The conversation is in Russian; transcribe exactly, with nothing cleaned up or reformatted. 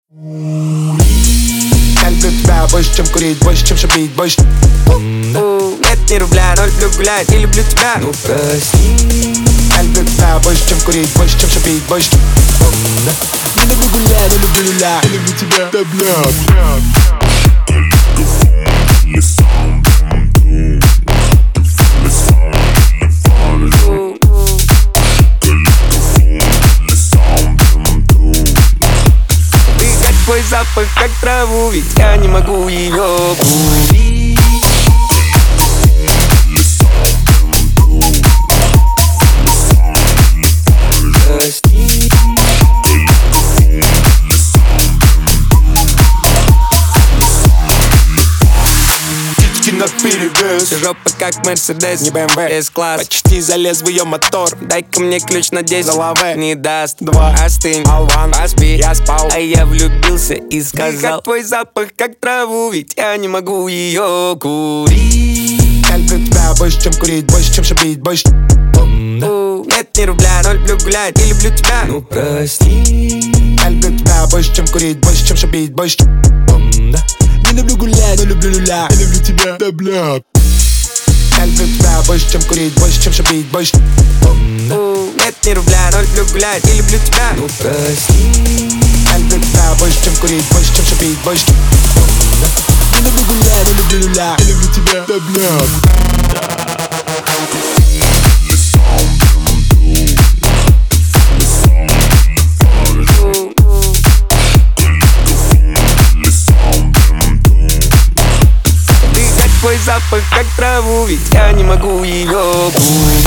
Я люблю тебя больше, чем курить, больше, чем шипить, больше. Нет ни рубля, но люблю гулять и люблю тебя. Ну прости. Я люблю тебя больше, чем курить, больше, чем шипить, больше. Не люблю гулять, не люблю люля. Я люблю тебя, да бля. Твой запах как траву, ведь я не могу ее курить. Прости. Титьки наперевес, Жопа как Мерседес, не бэ эм вэ. С-класс. Почти залез в ее мотор. Дай-ка мне ключ на десять. Залаве. Не даст. Два. Остынь. Алван. Поспи. Я спал. А я влюбился и И сказал: как твой запах как траву, ведь я не могу ее курить. Я люблю тебя больше, чем курить, больше, чем шипить, больше. Нет ни рубля, но люблю гулять и люблю тебя. Ну прости. Я люблю тебя больше, чем курить, больше, чем шипить, больше. Не люблю гулять, но люблю люля. Я люблю тебя, да бля. Я люблю тебя больше, чем курить, больше, чем шипить, больше. Нет ни рубля, но люблю гулять и люблю тебя. Ну прости. Я люблю тебя больше, чем курить, больше, чем шипить, больше. Не люблю гулять, но люблю люля. Я люблю тебя, да бля. Твой запах как траву, ведь я не могу ее курить.